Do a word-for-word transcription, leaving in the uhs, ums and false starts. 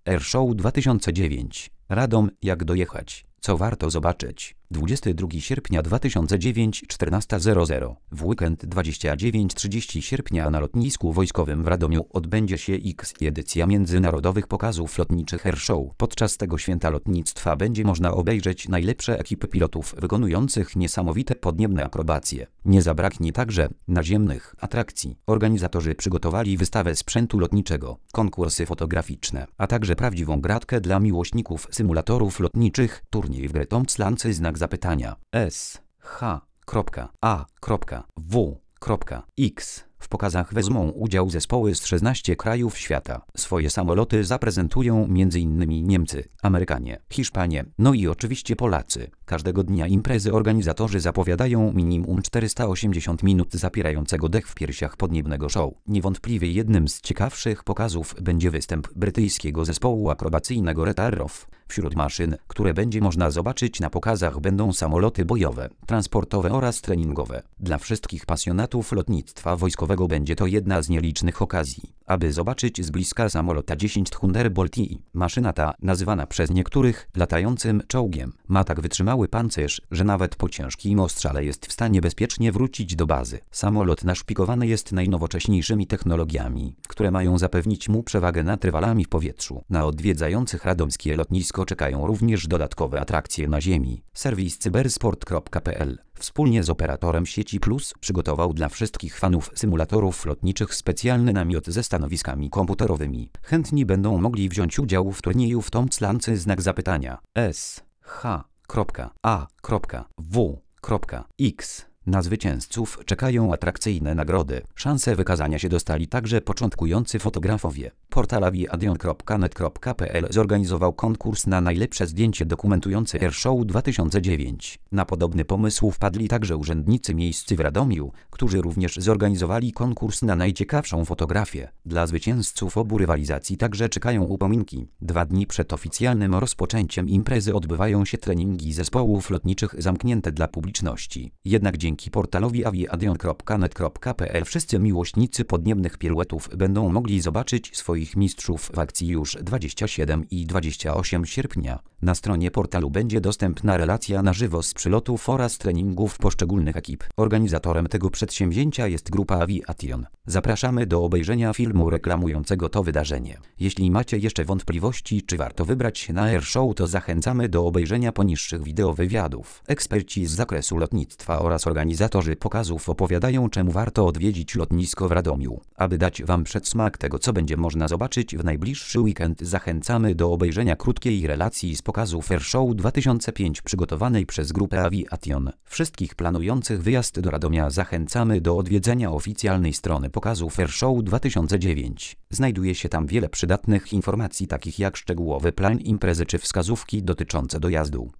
Airshow dwa tysiące dziewięć. Radom, jak dojechać, co warto zobaczyć. dwudziestego drugiego sierpnia dwa tysiące dziewięć, czternasta zero zero. W weekend dwudziestego dziewiątego trzydziestego sierpnia na lotnisku wojskowym w Radomiu odbędzie się X edycja międzynarodowych pokazów lotniczych Airshow. Podczas tego święta lotnictwa będzie można obejrzeć najlepsze ekipy pilotów wykonujących niesamowite podniebne akrobacje. Nie zabraknie także naziemnych atrakcji. Organizatorzy przygotowali wystawę sprzętu lotniczego, konkursy fotograficzne, a także prawdziwą gratkę dla miłośników symulatorów lotniczych, turniej w grę Tom Clancy znak zapytania S H A W X. W pokazach wezmą udział zespoły z szesnastu krajów świata. Swoje samoloty zaprezentują między innymi Niemcy, Amerykanie, Hiszpanie, no i oczywiście Polacy. Każdego dnia imprezy organizatorzy zapowiadają minimum czterysta osiemdziesiąt minut zapierającego dech w piersiach podniebnego show. Niewątpliwie jednym z ciekawszych pokazów będzie występ brytyjskiego zespołu akrobacyjnego Red Arrow. Wśród maszyn, które będzie można zobaczyć na pokazach, będą samoloty bojowe, transportowe oraz treningowe. Dla wszystkich pasjonatów lotnictwa wojskowego będzie to jedna z nielicznych okazji, aby zobaczyć z bliska samolot A dziesięć Thunderbolt I. Maszyna ta, nazywana przez niektórych latającym czołgiem, ma tak wytrzymały pancerz, że nawet po ciężkim ostrzale jest w stanie bezpiecznie wrócić do bazy. Samolot naszpikowany jest najnowocześniejszymi technologiami, które mają zapewnić mu przewagę nad rywalami w powietrzu. Na odwiedzających radomskie lotnisko czekają również dodatkowe atrakcje na ziemi. Serwis cybersport kropka p l wspólnie z operatorem sieci Plus przygotował dla wszystkich fanów symulatorów lotniczych specjalny namiot ze stanowiskami komputerowymi. Chętni będą mogli wziąć udział w turnieju w Tom Clancy znak zapytania S H A W X. Na zwycięzców czekają atrakcyjne nagrody. Szanse wykazania się dostali także początkujący fotografowie. Portal aviation kropka net kropka p l zorganizował konkurs na najlepsze zdjęcie dokumentujące Airshow dwa tysiące dziewięć. Na podobny pomysł wpadli także urzędnicy miejscy w Radomiu, którzy również zorganizowali konkurs na najciekawszą fotografię. Dla zwycięzców obu rywalizacji także czekają upominki. Dwa dni przed oficjalnym rozpoczęciem imprezy odbywają się treningi zespołów lotniczych zamknięte dla publiczności. Jednak dzięki portalowi aviation kropka net kropka p l wszyscy miłośnicy podniebnych piruetów będą mogli zobaczyć swoich mistrzów w akcji już dwudziestego siódmego i dwudziestego ósmego sierpnia. Na stronie portalu będzie dostępna relacja na żywo z przylotów oraz treningów poszczególnych ekip. Organizatorem tego przedsięwzięcia jest grupa Aviation. Zapraszamy do obejrzenia filmu reklamującego to wydarzenie. Jeśli macie jeszcze wątpliwości, czy warto wybrać się na Airshow, to zachęcamy do obejrzenia poniższych wideowywiadów. Eksperci z zakresu lotnictwa oraz organizatorzy pokazów opowiadają, czemu warto odwiedzić lotnisko w Radomiu. Aby dać Wam przedsmak tego, co będzie można zobaczyć w najbliższy weekend, zachęcamy do obejrzenia krótkiej relacji z pokazów Airshow dwa tysiące pięć przygotowanej przez grupę Aviation. Wszystkich planujących wyjazd do Radomia zachęcamy do odwiedzenia oficjalnej strony pokazów Airshow dwa tysiące dziewięć. Znajduje się tam wiele przydatnych informacji, takich jak szczegółowy plan imprezy czy wskazówki dotyczące dojazdu.